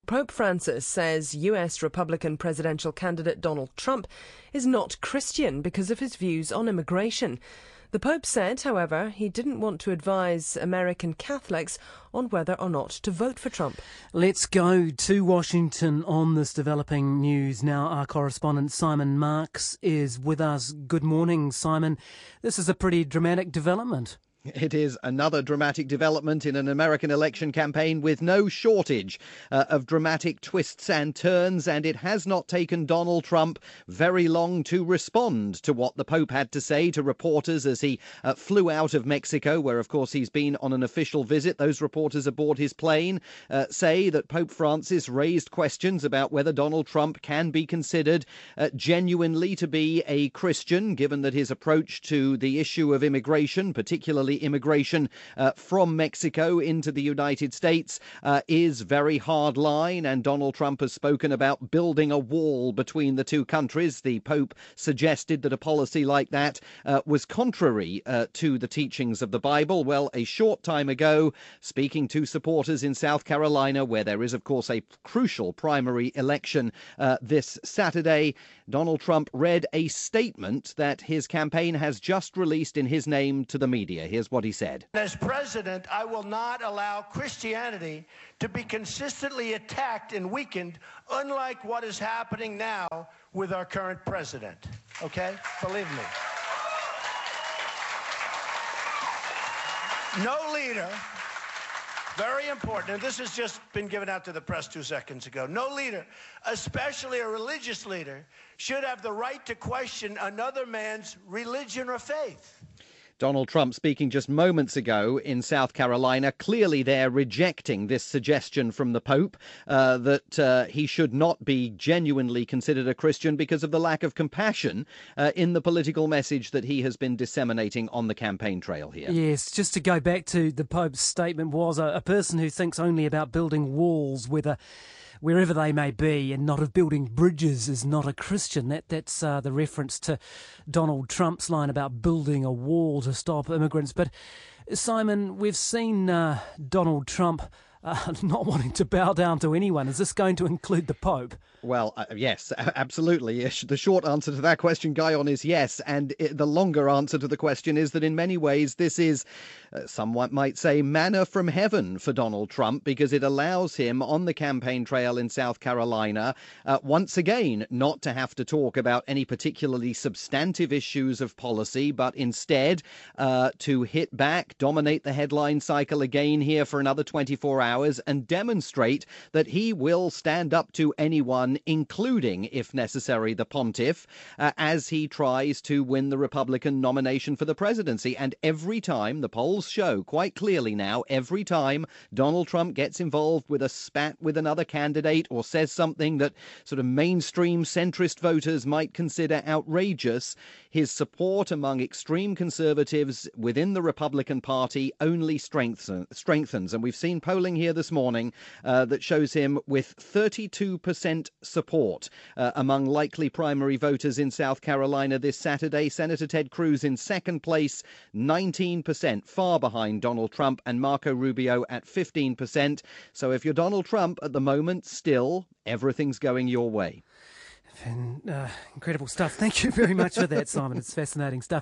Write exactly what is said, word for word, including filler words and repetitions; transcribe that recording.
Pope Francis says U S Republican presidential candidate Donald Trump is not Christian because of his views on immigration. The Pope said, however, he didn't want to advise American Catholics on whether or not to vote for Trump. Let's go to Washington on this developing news now. Our correspondent Simon Marks is with us. Good morning, Simon. This is a pretty dramatic development. It is another dramatic development in an American election campaign with no shortage uh, of dramatic twists and turns, and it has not taken Donald Trump very long to respond to what the Pope had to say to reporters as he uh, flew out of Mexico, where, of course, he's been on an official visit. Those reporters aboard his plane uh, say that Pope Francis raised questions about whether Donald Trump can be considered uh, genuinely to be a Christian, given that his approach to the issue of immigration, particularly immigration uh, from Mexico into the United States, uh, is very hard line, and Donald Trump has spoken about building a wall between the two countries. The Pope suggested that a policy like that uh, was contrary uh, to the teachings of the Bible. Well, a short time ago, speaking to supporters in South Carolina, where there is, of course, a crucial primary election uh, this Saturday, Donald Trump read a statement that his campaign has just released in his name to the media. Here's what he said. As president, I will not allow Christianity to be consistently attacked and weakened, unlike what is happening now with our current president. Okay? Believe me. No leader, very important, and this has just been given out to the press two seconds ago, no leader, especially a religious leader, should have the right to question another man's religion or faith. Donald Trump speaking just moments ago in South Carolina, clearly there rejecting this suggestion from the Pope uh, that uh, he should not be genuinely considered a Christian because of the lack of compassion uh, in the political message that he has been disseminating on the campaign trail here. Yes, just to go back to the Pope's statement, was a, a person who thinks only about building walls, whether wherever they may be, and not of building bridges, is not a Christian. That That's uh, the reference to Donald Trump's line about building a wall to stop immigrants. But, Simon, we've seen uh, Donald Trump uh, not wanting to bow down to anyone. Is this going to include the Pope? Well, uh, yes, absolutely. The short answer to that question, Guyon, is yes. And it, the longer answer to the question is that in many ways this is, uh, someone might say, manna from heaven for Donald Trump, because it allows him on the campaign trail in South Carolina, uh, once again, not to have to talk about any particularly substantive issues of policy, but instead uh, to hit back, dominate the headline cycle again here for another twenty-four hours and demonstrate that he will stand up to anyone, including, if necessary, the pontiff, uh, as he tries to win the Republican nomination for the presidency. And every time, the polls show quite clearly now, every time Donald Trump gets involved with a spat with another candidate or says something that sort of mainstream centrist voters might consider outrageous, his support among extreme conservatives within the Republican Party only strengthen, strengthens. And we've seen polling here this morning uh, that shows him with thirty-two percent support uh, among likely primary voters in South Carolina this Saturday. Senator Ted Cruz in second place, nineteen percent, far behind Donald Trump, and Marco Rubio at fifteen percent. So if you're Donald Trump at the moment, still, everything's going your way. And, uh, incredible stuff. Thank you very much for that, Simon. It's fascinating stuff.